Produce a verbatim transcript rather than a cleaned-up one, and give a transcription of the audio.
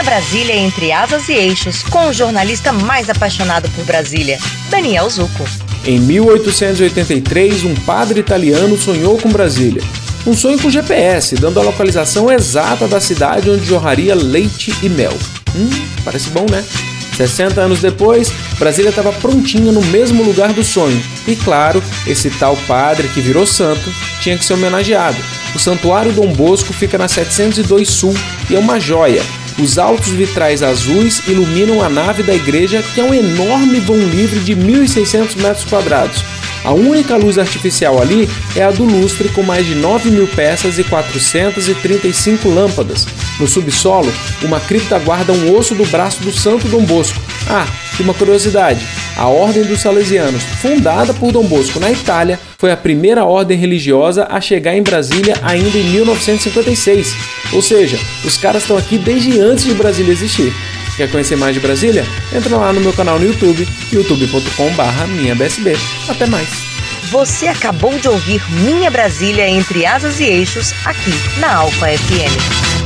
Minha Brasília entre asas e eixos, com o jornalista mais apaixonado por Brasília, Daniel Zucco. Em mil oitocentos e oitenta e três, um padre italiano sonhou com Brasília. Um sonho com G P S, dando a localização exata da cidade onde jorraria leite e mel. Hum, parece bom, né? sessenta anos depois, Brasília estava prontinha no mesmo lugar do sonho. E claro, esse tal padre que virou santo tinha que ser homenageado. O Santuário Dom Bosco fica na setecentos e dois Sul e é uma joia. Os altos vitrais azuis iluminam a nave da igreja, que é um enorme vão livre de mil e seiscentos metros quadrados. A única luz artificial ali é a do lustre, com mais de nove mil peças e quatrocentas e trinta e cinco lâmpadas. No subsolo, uma cripta guarda um osso do braço do Santo Dom Bosco. Ah, e uma curiosidade, a Ordem dos Salesianos, fundada por Dom Bosco na Itália, foi a primeira ordem religiosa a chegar em Brasília ainda em mil novecentos e cinquenta e seis. Ou seja, os caras estão aqui desde antes de Brasília existir. Quer conhecer mais de Brasília? Entra lá no meu canal no YouTube, youtube ponto com barra minha B S B. Até mais! Você acabou de ouvir Minha Brasília entre asas e eixos, aqui na Alfa F M.